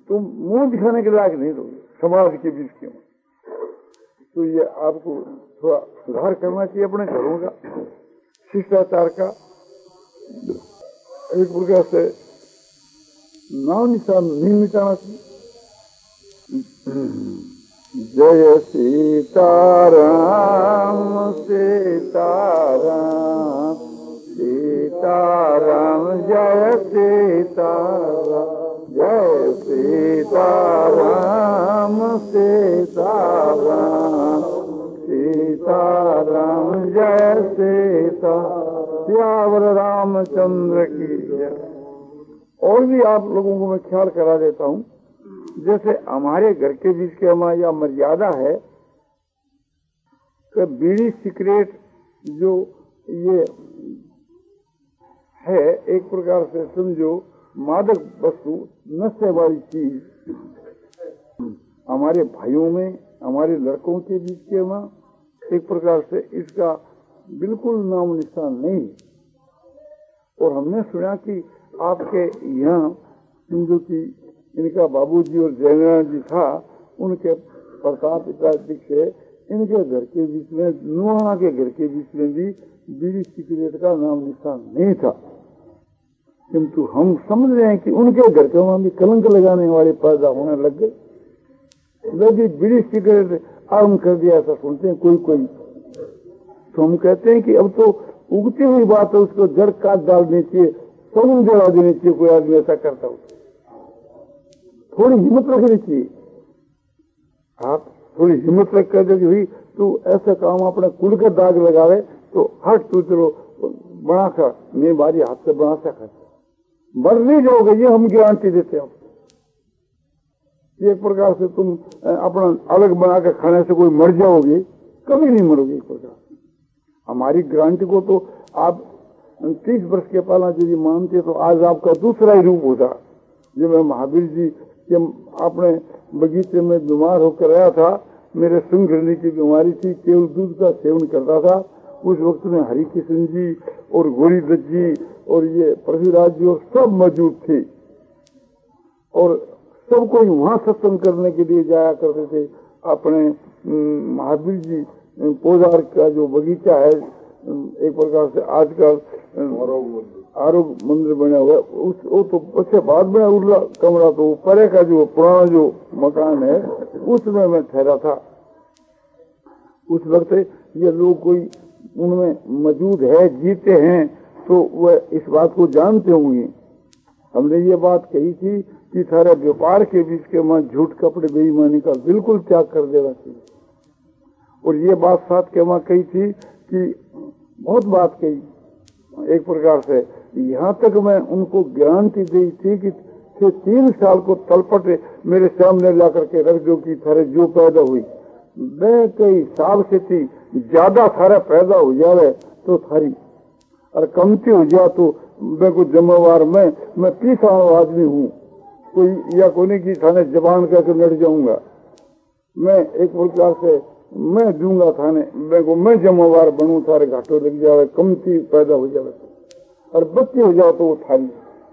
तुम मुंह दिखाने के लायक नहीं रहोगे समाज के बीच के में। तो ये आपको थोड़ा सुधार करना चाहिए अपने घरों का, शिष्टाचार का। एक प्रकार से नाम निशान नहीं मिटाना चाहिए। जय सीताराम सीताराम सीताराम जय सीताराम जय सीताराम सीताराम सीताराम जय सीताराम सियावर रामचंद्र की जय। और भी आप लोगों को मैं ख्याल करा देता हूँ, जैसे हमारे घर के बीच के हमारी यह मर्यादा है कि बीड़ी सिगरेट जो ये है एक प्रकार से समझो मादक वस्तु नशे वाली चीज हमारे भाइयों में हमारे लड़कों के बीच के में एक प्रकार से इसका बिल्कुल नाम निशान नहीं। और हमने सुना कि आपके यहाँ समझो कि इनका बाबूजी और जयनारायण जी था, उनके प्रताप इत्यादि से इनके घर के बीच में नुहाना के घर के बीच में भी बीड़ी सिगरेट का नाम निशान नहीं था। किंतु हम समझ रहे हैं कि उनके घर के वहां भी कलंक लगाने वाले पैदा होने लग गए। यदि बीड़ी सिगरेट आरम्भ कर दिया ऐसा सुनते हैं कोई कोई, तो हम कहते हैं कि अब तो उगती हुई बात है, उसको जड़ काट डालनी चाहिए, समूह जला देनी चाहिए। कोई आदमी ऐसा करता हो थोड़ी हिम्मत रखनी चाहिए। आप थोड़ी हिम्मत रख कर कि भाई तू ऐसा काम अपने कुल का दाग लगावे तो हट तू चलो बना कर मेरी बारी हाथ से बना सका मर नहीं जाओगे, ये हम गारंटी देते हैं। एक प्रकार से तुम अपना अलग बना कर खाने से कोई मर जाओगे, कभी नहीं मरोगे। एक प्रकार हमारी गारंटी को तो आप 30 वर्ष के पहला यदि मानते तो आज आपका दूसरा ही रूप होता। जब मैं महावीर जी के अपने बगीचे में बीमार होकर आया था, मेरे सुंघने की बीमारी थी, केवल दूध का सेवन करता था। उस वक्त में हरि किशन जी और गोरी दत्त जी और ये पृथ्वीराज जी और सब मौजूद थे और सब कोई वहां सत्संग करने के लिए जाया करते थे। अपने महावीर जी पोदार का जो बगीचा है एक प्रकार से आजकल आरोग्य मंदिर बना हुआ है, वो तो उससे बाद में उरला कमरा, तो परे का जो पुराना जो मकान है उसमें मैं ठहरा था। उस वक्त ये लोग कोई उनमें मौजूद है, जीते हैं, तो वह इस बात को जानते होंगे। हमने ये बात कही थी कि सारे व्यापार के बीच के वहां झूठ कपड़े बेईमानी का बिल्कुल त्याग कर देना चाहिए। और ये बात साथ के वहां कही थी कि बहुत बात कही एक प्रकार से, यहाँ तक मैं उनको गारंटी दी थी कि 3 साल को तलपट मेरे सामने ला करके रख दो कि थारे जो पैदा हुई मैं कई साल से थी, ज्यादा थारा पैदा हो जावे तो थारी और कमती हो जाए तो मैं कुछ जिम्मेवार मैं 30 आदमी हूँ, कोई या कोई की थाने जबान करके लड़ जाऊंगा। मैं एक प्रकार से मैं दूंगा थाने, मैं जिम्मेवार बनूं, थारे घाटों लग जावे, कमती पैदा हो जावे और बच्चे हो जाओ तो वो थारी।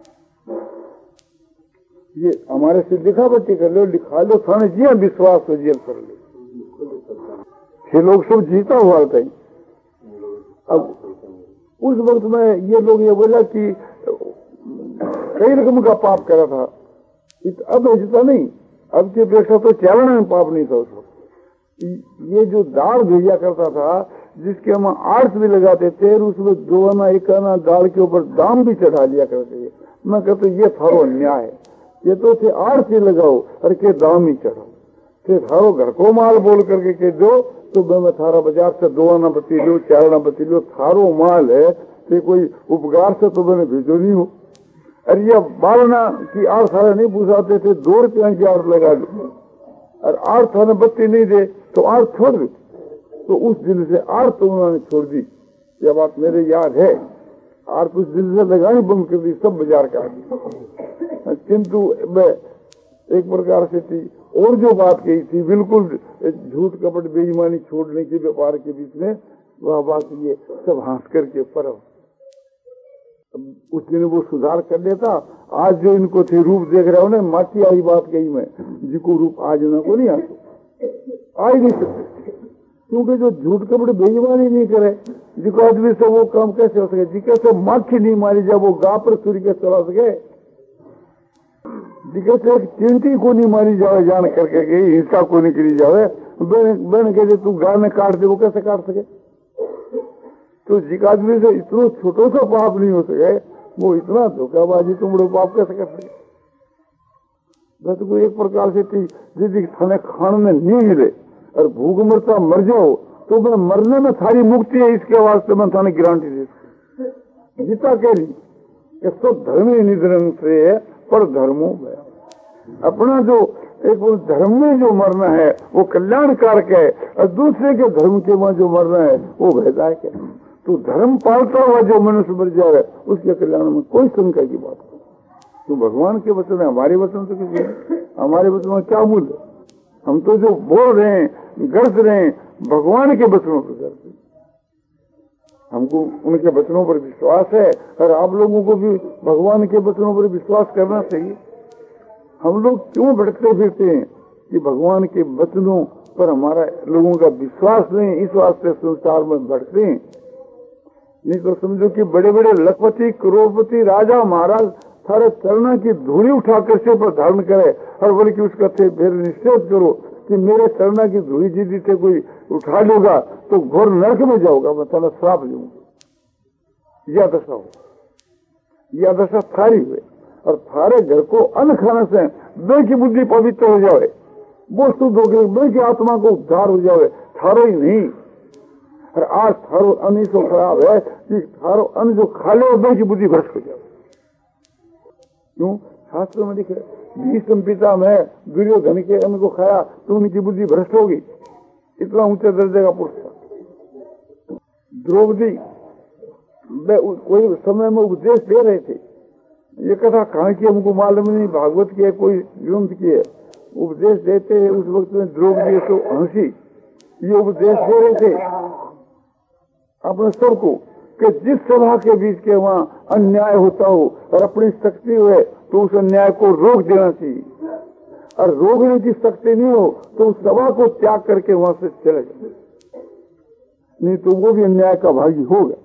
ये हमारे से लिखा बच्चे कर लो, लिखा लो थाने जिया विश्वास हो जेल कर लो। ये लोग सब जीता हुआ था। अब उस वक्त में ये लोग ये बोला कि कई रकम का पाप करा था, अब ऐसा नहीं, अब की अपेक्षा तो चारण में पाप नहीं था उस वक्त। ये जो दाल भेजा करता था जिसके हम आर्थ भी लगाते थे, उसमें 2 आना 1 आना दाल के ऊपर दाम भी चढ़ा लिया करते थे। मैं कहते ये थारो अन्याय है, ये तो थे आर्थ ही लगाओ और के दाम ही चढ़ाओ, फिर थारो घर को माल बोल करके कह दो तो मैं थारा बाजार से 2 आना बती लो 4 आना बती लो, थारो माल है तो कोई उपकार से तो मैंने भेजो नहीं हो। अरे ये 12 आना की 8 सारे नहीं पूछाते थे, 2 रुपया की 8 लगा दो और 8 थाने बत्ती नहीं दे तो 8 छोड़ दे। तो उस दिन से 8 तो उन्होंने छोड़ दी। यह बात मेरे याद है, 8 उस दिन से लगानी बंद कर दी, सब बाजार का। किंतु मैं एक प्रकार से थी और जो बात कही थी बिल्कुल झूठ कपट बेईमानी छोड़ने के व्यापार के बीच में, वह बात ये सब हंस करके पर उस दिन वो सुधार कर लेता। आज जो इनको थे रूप देख रहे हो ना, माटी आई बात कही मैं, जिनको रूप आज उनको नहीं आ ही नहीं सकते, क्योंकि जो झूठ कपड़े बेईमानी नहीं करे, जिको आदमी से वो काम कैसे हो सके, जी कैसे माखी नहीं मारी जाए वो गा पर सूर्य के चला सके, जी कैसे एक चिंटी को नहीं मारी जाए जान करके हिंसा को नहीं करी जाए, बहन कहते तू गा में काट दे, वो कैसे काट सके। तो जिक आदमी से इतना छोटो सा पाप नहीं हो सके, वो इतना धोखाबाजी तुम लोग पाप कैसे कर सके। बस कोई एक प्रकार से यदि थाने खाने में नहीं मिले और भूख मरता मर जाओ तो मैं मरने में थारी मुक्ति है, इसके वास्ते मैं थाने गारंटी दे। गीता कह रही कि सब धर्म ही निधन से पर धर्मों में अपना जो एक धर्म में जो मरना है वो कल्याणकारक है, और दूसरे के धर्म के वहां जो मरना है वो वैधायक है। तो धर्म पालता हुआ जो मनुष्य मर जाए उसके कल्याण में कोई शंका की बात नहीं। तो भगवान के वचन है, हमारे वचन तो किसी है, हमारे वचन में क्या मूल्य। हम तो जो बोल रहे हैं गरज रहे हैं भगवान के वचनों पर करते, हमको उनके वचनों पर विश्वास है, और आप लोगों को भी भगवान के वचनों पर विश्वास करना चाहिए। हम लोग क्यों भटकते फिरते हैं कि भगवान के वचनों पर हमारा लोगों का विश्वास नहीं, इस वास्ते संसार में भटकते हैं। नहीं तो समझो कि बड़े बड़े लखपति करोड़पति राजा महाराज सारे चरणों की धूली उठाकर से पर धारण करे, और बल्कि उसका थे फिर निश्चय करो कि मेरे चरणों की धूली जीती से कोई उठा लूंगा तो घोर नरक में जाऊंगा, मैं तेना श्राप दूंगा। यह दशा हो, यह दशा थारी हुए, और थारे घर को अन्न खाने से बे की बुद्धि पवित्र हो जाए, वो शुद्ध हो गई, बे की आत्मा को उद्धार हो जाए, थारो ही नहीं। और आज थारो अन्न सो खराब है कि थारो अन्न जो खा ले बे की बुद्धि भ्रष्ट हो जाए। क्यों? शास्त्र में लिखे भीष्म पिता में दुर्योधन के अन्न को खाया तो उनकी बुद्धि भ्रष्ट होगी, इतना ऊंचे दर्जे का पुरुष था। द्रौपदी कोई समय में उपदेश दे रहे थे, ये कथा कहाँ की हमको मालूम नहीं, भागवत की है कोई ग्रंथ की है, उपदेश देते हैं उस वक्त में द्रौपदी तो हंसी, ये उपदेश दे रहे थे अपने सबको कि जिस सभा के बीच के वहाँ अन्याय होता हो और अपनी शक्ति हुए तो उस अन्याय को रोक देना चाहिए, और रोकने की शक्ति नहीं हो तो उस सभा को त्याग करके वहां से चले जाए, नहीं तो वो भी अन्याय का भागी होगा।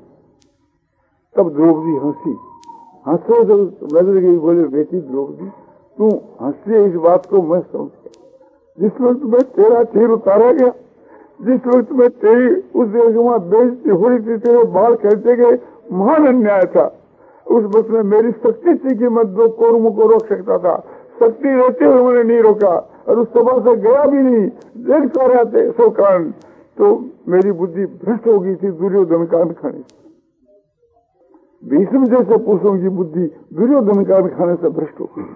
तब द्रौपदी हंसी, हंसो तो नजर गई, बोले बेटी द्रौपदी तू हंसी, इस बात को मैं समझ गया। जिस वक्त में तेरा तीर उतारा गया, जिस वक्त में तेरी उस जगह बेइज्जती हो रही थी, तेरे बाल कहते गए, महान अन्याय था। उस वक्त में मेरी शक्ति थी कि मैं दो कौरवों को रोक सकता था, शक्ति रहते हुए मैंने नहीं रोका, और उस सभा से गया भी नहीं, देखता रहते सो कारण, तो मेरी बुद्धि भ्रष्ट हो गई थी दुर्योधन का अन्न खाने से। भीष्म जैसे पुरुषों की बुद्धि दुर्योधन का अन्न खाने से भ्रष्ट हो गई।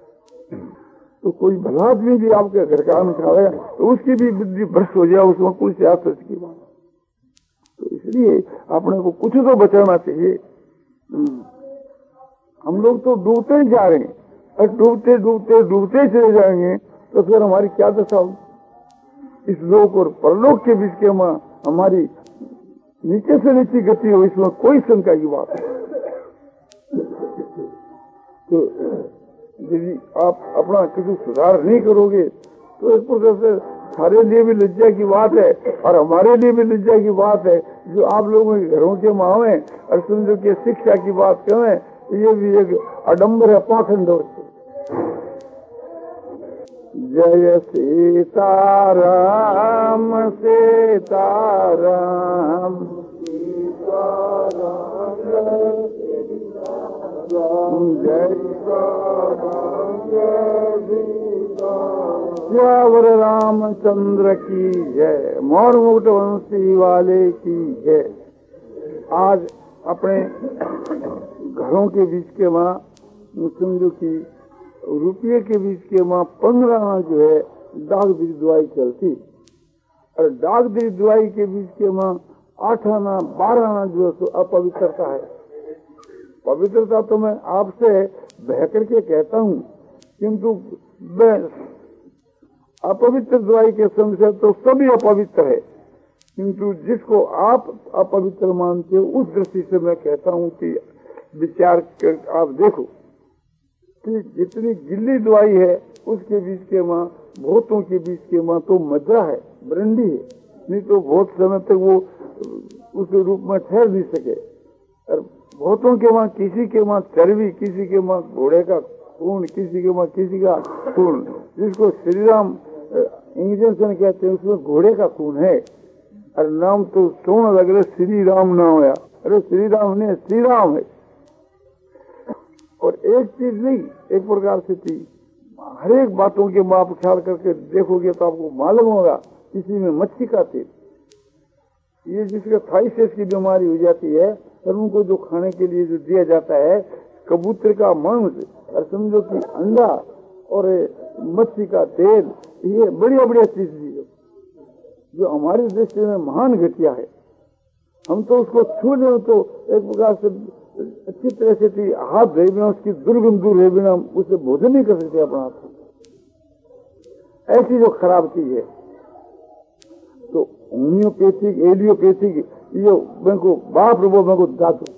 तो कोई भला आदमी भी आपके घर का अन्न खा रहा तो उसकी भी बुद्धि भ्रष्ट हो जाए, उसमें कुछ सच की बात। तो इसलिए अपने को कुछ तो बचाना चाहिए। हम लोग तो डूबते ही जा रहे हैं, और डूबते डूबते डूबते चले जाएंगे तो फिर हमारी क्या दशा होगी। इस लोक और परलोक के बीच के हमारी नीचे से नीचे गति हो, इसमें कोई शंका की बात नहीं। तो यदि आप अपना किसी सुधार नहीं करोगे तो एक प्रकार से सारे लिए भी लज्जा की बात है, और हमारे लिए भी लज्जा की बात है जो आप लोगों के घरों के मावे और समझो कि शिक्षा की बात करें, ये भी एक आडम्बर है, पाखंड। जय सीताराम सीताराम जय श्यावर रामचंद्र की जय, मोर मुकुट वंशी वाले की जय। आज अपने घरों के बीच के वहाँ समझो की रुपये के बीच के वहाँ 15 आना जो है डाक दी दुआई चलती, और डाक दी दुआई के बीच के वहाँ 8 आना 12 आना जो है तो अपवित्रता है। पवित्रता तो मैं आपसे बह करके कहता हूँ, किंतु अपवित्र दुआई के संग से तो सभी अपवित्र है, किंतु जिसको आप अपवित्र मानते हो उस दृष्टि से मैं कहता हूँ कि विचार कर आप देखो कि जितनी गिल्ली दवाई है उसके बीच के माँ भूतों के बीच के माँ तो मदरा है, ब्रंडी है, नहीं तो बहुत समय तक वो उस रूप में ठहर नहीं सके। और भूतों के माँ किसी के माँ चर्बी, किसी के माँ घोड़े का खून, किसी के माँ किसी का खून, जिसको श्री राम इंजेक्शन कहते हैं उसमें घोड़े का खून है। और नाम तो सोना लग रहा श्री राम नाम होया, अरे श्री राम नहीं श्री राम है। और एक चीज नहीं, एक प्रकार से थी, हर एक बातों के माप ख्याल करके देखोगे तो आपको मालूम होगा। किसी में मच्छी का तेल, ये जिसका थाइसिस की बीमारी हो जाती है और उनको जो खाने के लिए जो दिया जाता है कबूतर का मांस और समझो कि अंडा और मच्छी का तेल, ये बढ़िया बढ़िया चीज दी जो हमारे दृष्टि में महान घटिया है। हम तो उसको छू ले तो एक प्रकार से अच्छी तरह से थी, हाथ धोए बिना उसकी दुर्गंध दूर रहे बिना उसे भोजन नहीं कर सकते अपना हाथ। ऐसी जो खराब चीज है तो होम्योपैथिक एलियोपैथिक ये मैं को बाप रो मैं को धातु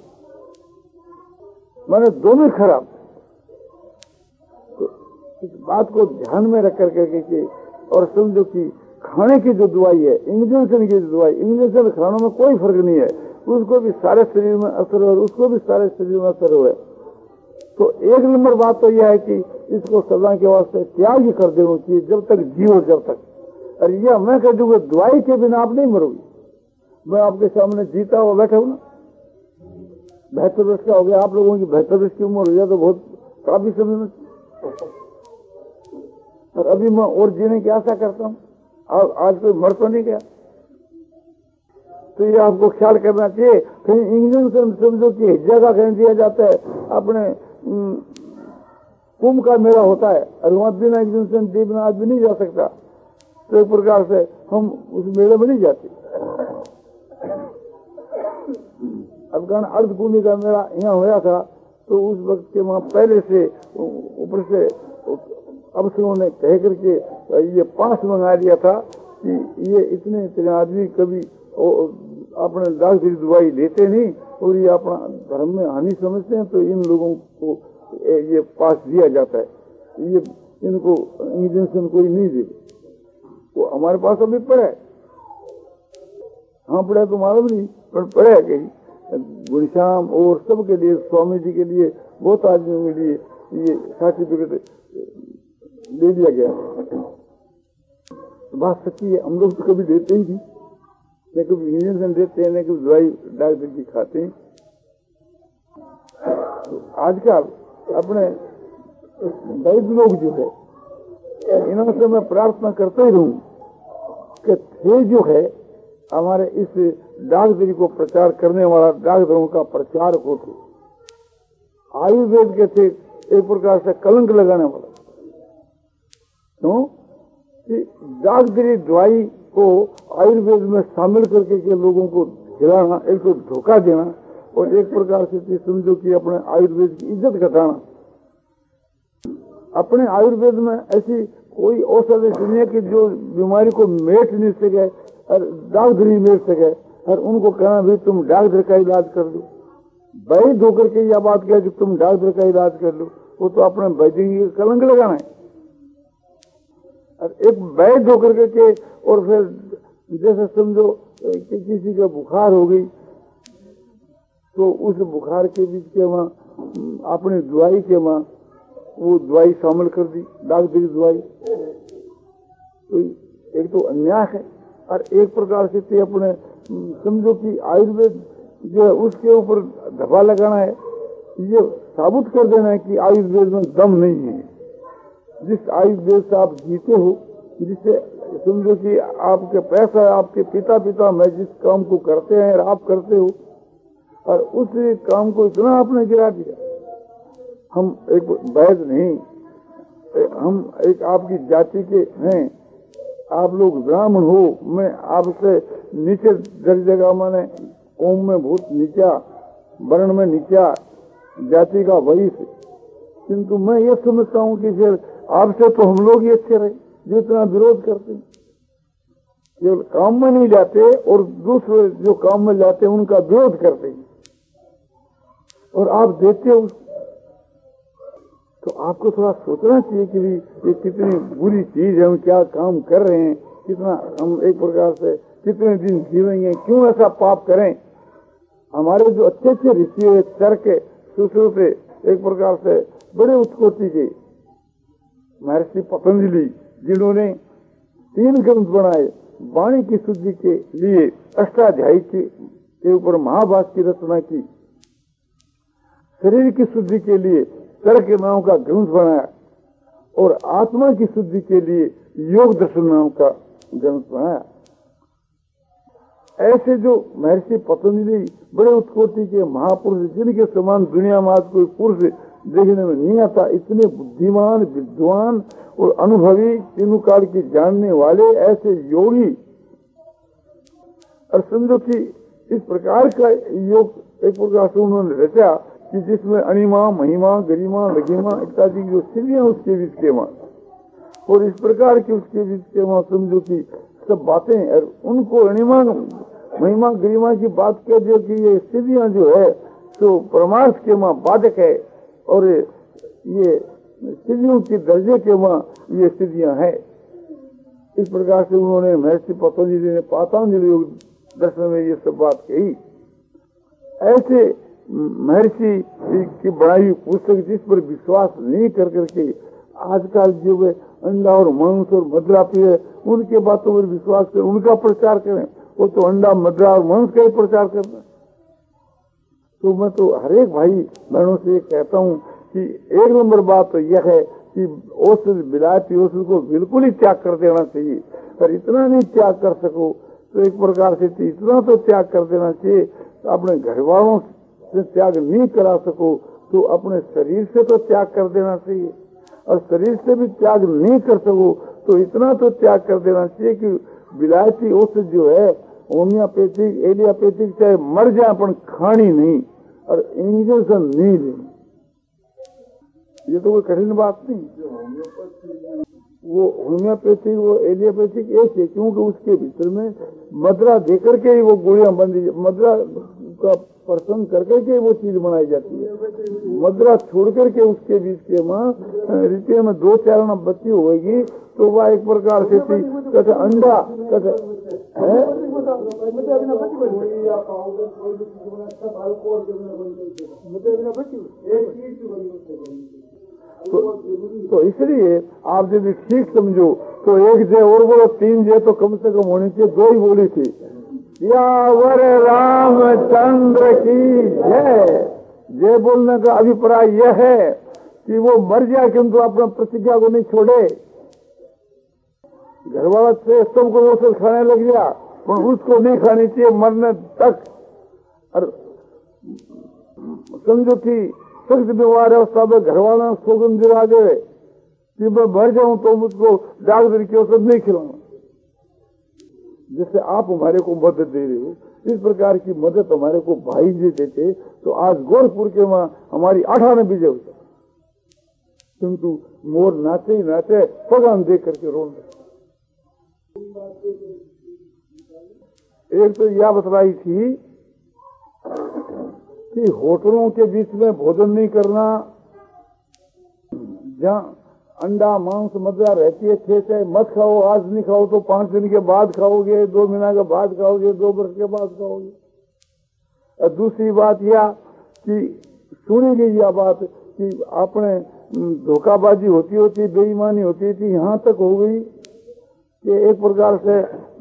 मैंने दोनों खराब। तो इस बात को ध्यान में रख करके और समझो कि खाने की जो दवाई है, इंजेक्शन की जो दवाई, इंजेक्शन खानों में कोई फर्क नहीं है, उसको भी सारे शरीर में असर हो, उसको भी सारे शरीर में असर हो। तो एक नंबर बात तो यह है कि इसको सदा के वास्ते त्याग ही कर देना चाहिए जब तक जीवो जब तक। और यह मैं कह दूंगा दवाई के बिना आप नहीं मरोगे। मैं आपके सामने जीता हुआ बैठा हूं ना, 72 वर्ष का हो गया, आप लोगों की 72 वर्ष की उम्र हो जाए तो बहुत काफी समय में, और अभी मैं और जीने की आशा करता हूँ। आज कोई मर तो नहीं गया, तो ये आपको ख्याल करना चाहिए। कहीं इंजेक्शन समझो कि जगह कहीं दिया जाता है, अपने कुंभ का मेला होता है और वहां बिना इंजेक्शन दिए बिना आदमी नहीं जा सकता, तो एक प्रकार से हम उस मेले में नहीं जाते। अफगान अर्धकुंभी का मेला यहाँ होया था, तो उस वक्त के वहां पहले से ऊपर से अफसरों ने कह करके ये पास मंगा लिया था कि ये इतने आदमी कभी अपने डॉक्टरी दवाई लेते नहीं और ये अपना धर्म में हानि समझते हैं, तो इन लोगों को ये पास दिया जाता है, ये इनको इंजेक्शन कोई नहीं दे। वो हमारे पास अभी पड़ा है, हाँ पड़ा तो मालूम नहीं, पर पड़ा है कहीं गुणश्याम और सबके लिए, स्वामी जी के लिए, बहुत आदमियों के लिए ये सर्टिफिकेट दे दिया गया। तो बात सच्ची है, हम लोग तो कभी देते ही नहीं, न कभी इंजेक्शन देते हैं, न कभी दवाई डॉक्टर की खाते हैं। तो आजकल अपने वैद्य लोग जो है, इन्होंने से मैं प्रार्थना करता ही रहूं कि थे जो है हमारे इस डॉक्टरी को प्रचार करने वाला डॉक्टरों का प्रचार हो, तो आयुर्वेद के थे एक प्रकार से कलंक लगाने वाला। क्यों कि डॉक्टरी दवाई को आयुर्वेद में शामिल करके के लोगों को खिलाना, एक तो धोखा देना और एक प्रकार से समझो कि अपने आयुर्वेद की इज्जत घटाना। अपने आयुर्वेद में ऐसी कोई औषधि नहीं है कि जो बीमारी को मेट नहीं सके और डॉक्टर ही मेट सके, और उनको कहना भी तुम डॉक्टर का इलाज कर लो, वैद्य होकर के यह बात कहे कि तुम डॉक्टर का इलाज कर लो, वो तो अपने वैद्य की कलंक लगाना है। और एक वैद्य होकर के और फिर जैसे समझो कि किसी का बुखार हो गई, तो उस बुखार के बीच के वहां अपनी दवाई के वहां वो दवाई शामिल कर दी, डॉक्टरी दवाई। तो एक तो अन्याय है, और एक प्रकार से अपने समझो कि आयुर्वेद जो है उसके ऊपर धब्बा लगाना है, ये साबित कर देना है कि आयुर्वेद में दम नहीं है। जिस आयुर्वेद से आप जीते हो, जिससे समझो कि आपके पैसा आपके पिता में जिस काम को करते हैं और आप करते हो, और उस काम को इतना आपने गिरा दिया। हम एक वैद्य नहीं, हम एक आपकी जाति के हैं, आप लोग ब्राह्मण हो, मैं आपसे नीचे दर्जे का, मैंने कौम में बहुत नीचा, वर्ण में नीचा, जाति का वैश्य, किंतु मैं ये समझता हूँ कि फिर आपसे तो हम लोग ही अच्छे रहे जो इतना विरोध करते हैं। केवल काम में नहीं जाते और दूसरे जो काम में जाते हैं उनका विरोध करते हैं। और आप देते हो तो आपको थोड़ा सोचना चाहिए कि भी ये कितनी बुरी चीज है, हम क्या काम कर रहे हैं, कितना हम एक प्रकार से कितने दिन जीवेंगे, क्यों ऐसा पाप करें। हमारे जो अच्छे अच्छे ऋषि है चरक शुरू से एक प्रकार से बड़े उत्कोटि के महर्षि पतंजलि, जिन्होंने 3 ग्रंथ बनाए, वाणी की शुद्धि के लिए अष्टाध्यायी के ऊपर महाभारत की रचना की, शरीर की शुद्धि के लिए चरक नाम का ग्रंथ बनाया और आत्मा की शुद्धि के लिए योग दर्शन नाम का ग्रंथ बनाया। ऐसे जो महर्षि पतंजलि बड़े उत्कोटि के महापुरुष, जिनके समान दुनिया में आज कोई पुरुष देखने में नहीं आता, इतने बुद्धिमान, विद्वान और अनुभवी, तीनों काल की जानने वाले ऐसे योगी, और समझो कि इस प्रकार का योग एक प्रकार से उन्होंने रचा कि जिसमें अणिमा, महिमा, गरिमा, लघिमा इत्यादि जो सिद्धियां उसके बीच के मां, और इस प्रकार की उसके बीच के मां समझो कि सब बातें, और उनको अणिमा, महिमा, गरिमा की बात कह दियो कि ये सिद्धियां जो है तो परमार्थ के मां बाधक है, और ये सिद्धियों के दर्जे के मां ये सिद्धियां है। इस प्रकार से उन्होंने महर्षि पतंजलि ने पातंजलि योग दर्शन में ये सब बात कही। ऐसे महर्षि की बनाई हुई पुस्तक जिस पर विश्वास नहीं कर करके आजकल जो वे अंडा और मांस और मदिरा पिए, उनके बातों पर विश्वास करें, उनका प्रचार करें। वो तो अंडा, मदिरा और मांस का ही प्रचार करना। तो मैं तो हर एक भाई बहनों से कहता हूँ कि 1 नंबर बात तो यह है कि औषध, विलायती औषध को बिल्कुल ही त्याग कर देना चाहिए। और इतना नहीं त्याग कर सको तो एक प्रकार से इतना तो त्याग कर देना चाहिए, अपने घर वालों से त्याग नहीं करा सको तो अपने शरीर से तो त्याग कर देना चाहिए, और शरीर से भी त्याग नहीं कर सको तो इतना तो त्याग कर देना चाहिए कि विलायती औषध जो है, होम्योपैथिक, एलियोपैथिक, चाहे मर जाए अपन खानी नहीं, और इंजेक्शन नहीं लेनी। ये तो कोई कठिन बात नहीं। वो होम्योपैथिक, वो एलियोपैथिक एक है, क्योंकि उसके भीतर में मदिरा देकर के ही वो गोलियां बंदी, मदिरा का प्रसंग करके के वो चीज बनाई जाती है। मदिरा छोड़ करके उसके बीच के माँ रीति में 2-4 बच्ची होगी तो वह एक प्रकार से कहते अंडा तो इसलिए आप यदि ठीक समझो तो 1 जय और बोलो, 3 जय तो कम से कम होनी चाहिए, 2 ही बोली थी। यावर रामचंद्र की जय। जय बोलने का अभिप्राय यह है कि वो मर जाए किंतु अपना प्रतिज्ञा को नहीं छोड़े। घर वाला से सबको औषध खाने लग गया पर उसको नहीं खानी चाहिए मरने तक। और समझो कि सख्त बीमार अवस्था में घर वाला सोगंद दिला दे कि मैं मर जाऊं तो मुझको डॉक्टर की औषध नहीं खिलाऊंगा। जैसे आप हमारे को मदद दे रहे हो, इस प्रकार की मदद हमारे को भाई जी देते तो आज गोरखपुर के वहां हमारी 18 विजय होता, किंतु मोर नाचे ही नाचे पगान देख करके रोने। एक तो यह बतलाई थी कि होटलों के बीच में भोजन नहीं करना, जहाँ अंडा, मांस, मदिरा रहती है, थे मत खाओ, आज नहीं खाओ तो 5 दिन के बाद खाओगे, 2 महीना के बाद खाओगे, 2 वर्ष के बाद खाओगे। और दूसरी बात यह कि सुनी गई यह बात कि आपने धोखाबाजी होती बेईमानी होती थी, यहाँ तक हो गई कि एक प्रकार से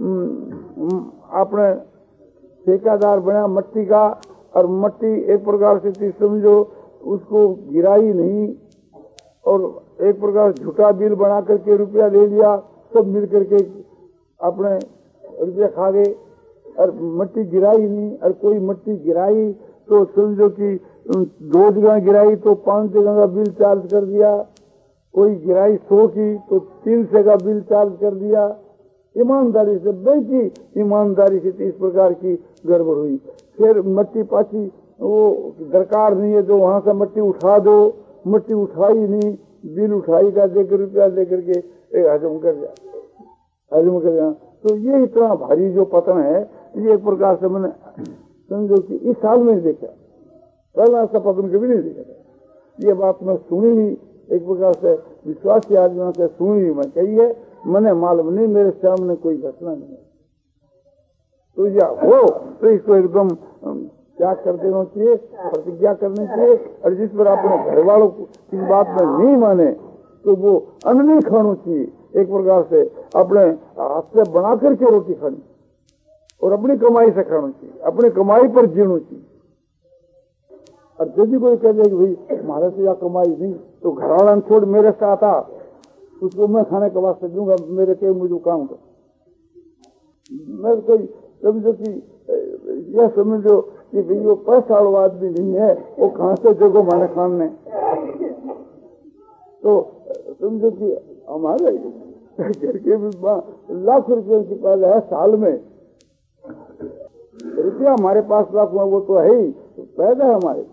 आपने ठेकेदार बना मट्टी का, और मट्टी एक प्रकार से समझो उसको गिराई नहीं, और एक प्रकार झूठा बिल बना करके रुपया ले लिया, सब मिल करके अपने रुपया खा गए, और मट्टी गिराई नहीं। और कोई मट्टी गिराई तो समझो कि 2 जगह गिराई तो 5 जगह का बिल चार्ज कर दिया, कोई गिराई 100 की तो 300 का बिल चार्ज कर दिया। ईमानदारी से बेची, ईमानदारी से इस प्रकार की गड़बड़ हुई। फिर मट्टी पाची वो दरकार नहीं है तो वहां से मट्टी उठा दो, मट्टी उठाई नहीं, बिल उठाई का देकर रुपया देकर के हजम कर दिया। तो ये इतना भारी जो पतन है, ये एक प्रकार से मैंने समझो कि इस साल में देखा पहला ऐसा पतन कभी नहीं देखा था। ये बात मैं सुनी ही, एक प्रकार से विश्वासी आदमियों से सुनी ही मैं कही है, मैंने मालूम नहीं, मेरे सामने कोई घटना नहीं है। तो या हो तो इसको एकदम क्या कर देना चाहिए, प्रतिज्ञा करनी चाहिए। और जिस पर अपने घर वालों को इस बात में नहीं माने तो वो अन्न नहीं खाना चाहिए। एक प्रकार से अपने हाथ से बना करके रोटी खानी और अपनी कमाई से खाना चाहिए, अपनी कमाई पर जीना चाहिए। और यदि कोई कह दे कि भाई हमारे से या कमाई नहीं, तो घर वाला छोड़ मेरे साथ आ, उसको मैं खाने के वास्ते दूंगा, मेरे के मुझे काम कर। मैं कोई समझो कि यह समझो कि भाई वो पैसा वाला आदमी नहीं है, वो कहां से देखो माने खाने। तो समझो कि हमारे घर के भी लाख रुपये की पहले है साल में, रुपया हमारे पास लाख हुआ वो तो है ही, तो पैदा है हमारे।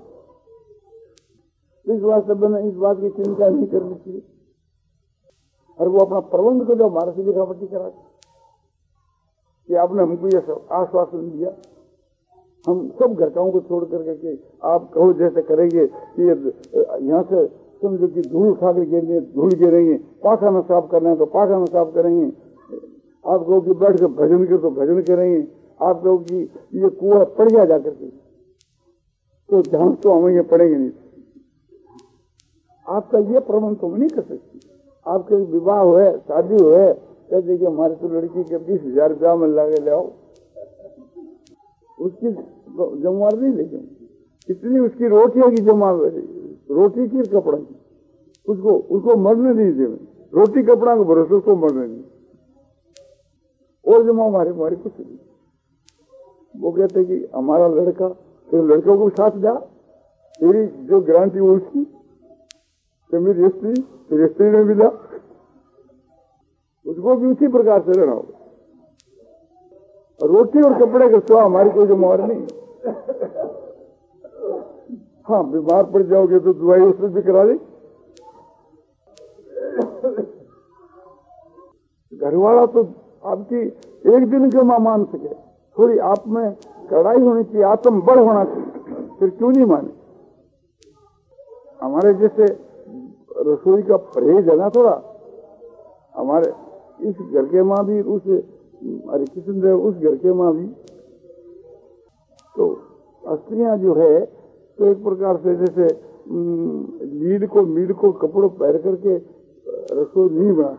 इस वास्ते मैंने इस बात की चिंता नहीं करनी चाहिए। और वो अपना प्रबंध को जो हमारे से लिखावटी करा कि आपने हमको ये सब आश्वासन दिया, हम सब घरकाओं को छोड़ करके कि आप कहो जैसे करेंगे, ये यहाँ से समझो कि धूल उठा के गिरेंगे, धूल गिरेंगे, पाखाना साफ करना है तो पाखाना साफ करेंगे, आप कहो कि बैठ कर भजन कर तो भजन करेंगे, आप कहो कि ये कुआं पड़ गया जाकर के, तो ध्यान तो हमें ये पड़ेंगे नहीं। आपका ये प्रबंध तो नहीं कर सकती। आपके विवाह हुए, शादी हुए, कहते कि हमारे तो लड़की के 20,000 रुपया में लगे ले आओ, उसकी जमवार नहीं ले जाऊँ, इतनी उसकी रोटियों की जमा, रोटी की कपड़ा की, उसको मरने नहीं दे, रोटी कपड़ा का भरोसा, उसको मरने नहीं, और जमा हमारे कुछ नहीं। वो कहते कि हमारा लड़का, तो लड़कों को साथ जा, तेरी जो गारंटी वो उसकी, तो मेरी स्त्री ने मिला, उसको भी उसी प्रकार से रहना होगा। रोटी और कपड़े का सिवा हमारी कोई जिम्मेवारी नहीं। हाँ, बीमार पड़ जाओगे तो दवाई उसमें भी करा दे। घरवाला तो आपकी एक दिन के मां मान सके, थोड़ी आप में कड़ाई होनी चाहिए, आत्म बड़ होना चाहिए, फिर क्यों नहीं माने। हमारे जैसे रसोई का परहेज है ना थोड़ा, हमारे इस घर के माँ भी, उस हरे कृष्ण देव उस घर के माँ भी, तो स्त्रियां जो है तो एक प्रकार से जैसे मीड को कपड़ों पहन करके रसोई नहीं बना,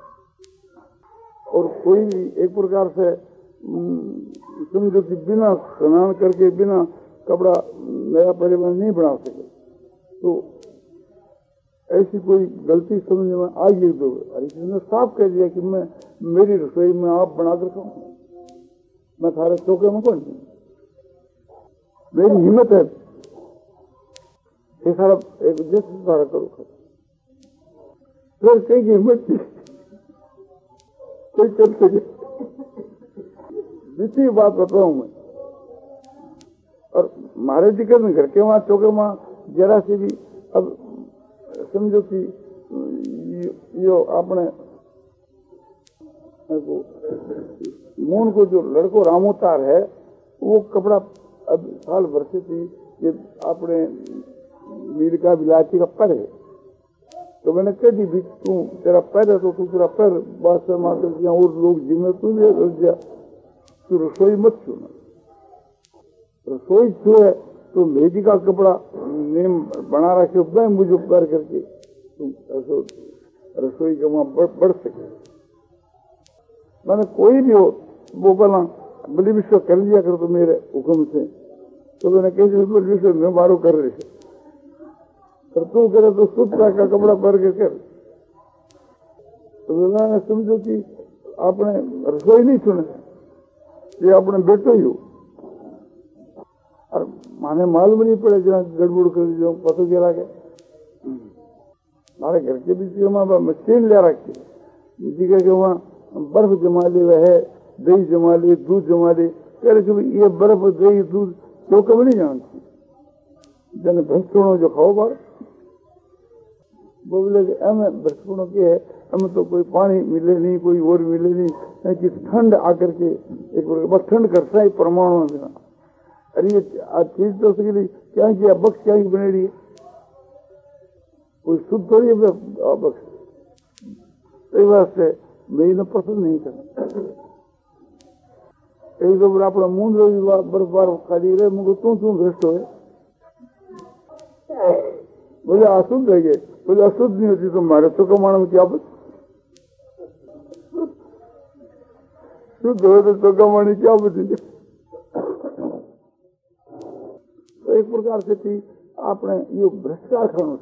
और कोई भी एक प्रकार से समझो कि बिना स्नान करके, बिना कपड़ा नया परिवार नहीं बना सके। तो ऐसी कोई गलती समझ में आ गई तो हरिकृष्ण ने साफ कह दिया कि मैं, मेरी रसोई में आप बना कर खाऊं, मैं थारे चौके में कौन नहीं, मेरी हिम्मत है, ये सारा एक जैसे सारा करो। फिर कहीं की हिम्मत कोई कर सके। दूसरी बात बताऊं मैं, और हमारे दिक्कत में घर के वहां चौके वहां जरा से भी, अब समझो कि यो अपने मोहन को जो लड़को रामोतार है, वो कपड़ा अब साल भर से थी, ये अपने मीर का बिलाती का पैर है, तो मैंने कह दी भी तू तेरा पैर है तो तू तेरा पैर बात से मार कर दिया, और लोग जिम्मे तू भी दिया, तू रसोई मत छूना, रसोई छुए तो मेजी का कपड़ा नेम बना रखे, मैं मुझे पैर करके तुम रसोई का वहां बढ़ सके। मैंने कोई भी हो वो बना बलि विश्व कर लिया कर तो मेरे हुक्म से, तो मैंने कैसे बलि विश्व में मारो कर रहे थे, पर तू करे तो शुद्ध का कपड़ा पहन के कर। तो मैंने समझो कि आपने रसोई नहीं सुने, ये अपने बेटो ही हो, और माने मालूम नहीं पड़े जहाँ गड़बड़ कर जो पता चला के हमारे घर के बीच में मशीन ले रखी, जी के वहाँ बर्फ जमा ली है, दही जमा ली, दूध जमा ली, कह रहे ये बर्फ दही दूध क्यों कभी नहीं जानती, जन भ्रष्टों जो खाओ बार बोले कि हमें भ्रष्टों के है, हमें तो कोई पानी मिले नहीं, कोई और मिले नहीं, कि ठंड आकर के एक बार ठंड करता है परमाणु बिना। अरे ये चीज तो उसके लिए क्या किया बख्श क्या बने रही है, कोई शुद्ध थोड़ी है बख्श। तो वास्ते मेरी न पसंद नहीं करना। एक दो बार अपना मुंह बर्फबार खाली रहे मुझे तू भ्रष्ट हो, बोले अशुद्ध है ये, बोले अशुद्ध नहीं होती तो मारे तो कमाने में क्या बच, शुद्ध हो तो कमाने क्या बचेंगे। तो एक प्रकार से थी आपने ये भ्रष्टाचार खाना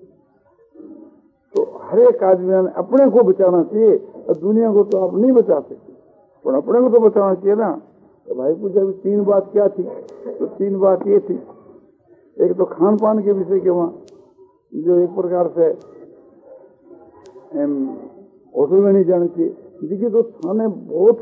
तो हर एक आदमी ने अपने को बचाना चाहिए, और दुनिया को तो आप नहीं बचा सकते, पर अपने को तो बचाना चाहिए ना। तो भाई पूछा 3 बात क्या थी, तो 3 बात ये थी। एक तो खान पान के विषय के वहाँ जो एक प्रकार से होटल में नहीं जाना चाहिए, देखिए तो थाने बहुत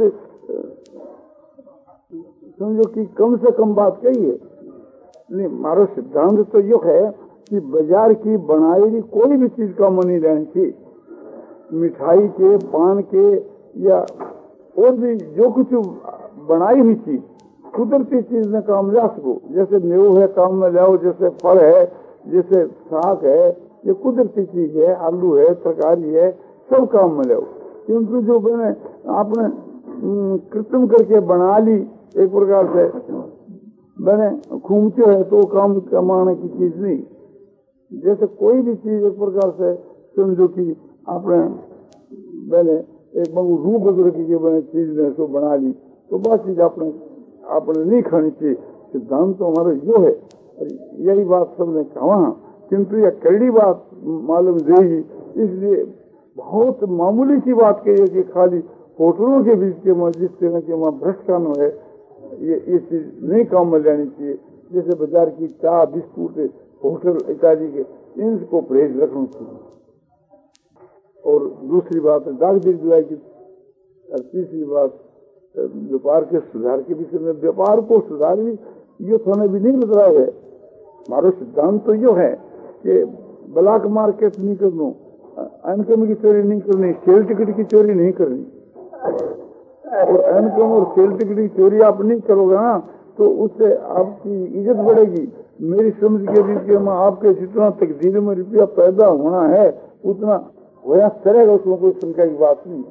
समझो कि कम से कम बात कही है। नहीं, मारो सिद्धांत तो यो है कि बाजार की बनाई हुई कोई भी चीज का मन नहीं रहनी चाहिए, मिठाई के, पान के या और भी जो कुछ बनाई हुई चीज कुदरती चीज में काम ला सको। जैसे नींबू है काम में लाओ, जैसे फल है, जैसे साग है, ये कुदरती चीज है, आलू है, तरकारी है, सब काम में लाओ। क्योंकि जो मैंने आपने कृत्रिम करके बना ली एक प्रकार से मैंने घूमते है तो काम कमाने की चीज नहीं। जैसे कोई भी चीज एक प्रकार से समझो कि आपने मैंने एक रूप वगैरह की मैंने चीज ने तो बना ली तो बस चीज आपने नहीं खानी चाहिए। सिद्धांत तो हमारा यो है, यही बात सबने कहा, किंतु यह कड़ी बात मालूम देगी। इसलिए बहुत मामूली सी बात कही है कि खाली होटलों के बीच के जिस तरह के वहाँ भ्रष्ट खाना है ये चीज नहीं काम में लेनी चाहिए। जैसे बाजार की चाय बिस्कुट होटल इत्यादि के इनको परहेज रखना चाहिए। और दूसरी बात है डाक दिलाई की। और तीसरी बात व्यापार के सुधार के विषय में, व्यापार को सुधार भी ये थाने भी नहीं बदला है। हमारा सिद्धांत तो यो है कि ब्लैक मार्केट नहीं करना, इनकम की चोरी नहीं करनी, सेल टिकट की चोरी नहीं करनी। और इनकम और सेल टिकट की चोरी आप नहीं करोगे ना तो उससे आपकी इज्जत बढ़ेगी। मेरी समझ के रीति में आपके जितना तकदीर में रुपया पैदा होना है उतना होया करेगा, उसमें कोई शंका की बात नहीं।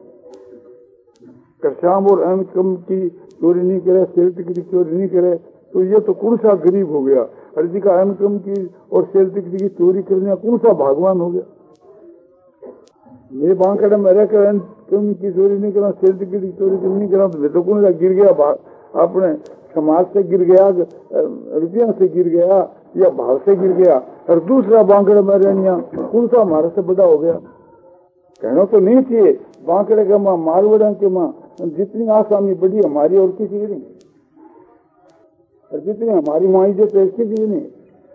करशाम और इनकम की चोरी नहीं करे, सेल टिकट की चोरी नहीं करे तो ये तो कौन सा गरीब हो गया। हर जी का इनकम की और सेल टिकट की चोरी करने कौन सा भगवान हो गया। मेरे बांकड़े में रहकर इनकम की चोरी नहीं करना, सेल टिकट की चोरी नहीं करना तो वे तो कौन सा गिर गया, अपने समाज से गिर गया, रुपया से गिर गया या भाव से गिर गया। और दूसरा बांकड़े में रहनिया कौन सा हमारे से बड़ा हो गया। कहना तो नहीं चाहिए बांकड़े के माँ मारवाड़ा के माँ जितनी आसामी बड़ी हमारी और किसी की नहीं, और जितनी हमारी माँ इज्जत है किसी की नहीं।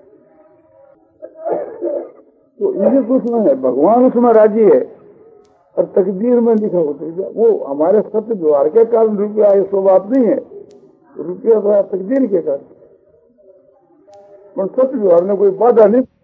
तो इज्जत उसमें है, भगवान उसमें राजी है और तकदीर में लिखा होता है। वो हमारे सत्य व्यवहार के कारण रुपया ये सो बात नहीं है, रुपया तो तकदीर के कारण, पर सत्य व्यवहार ने कोई बाधा नहीं।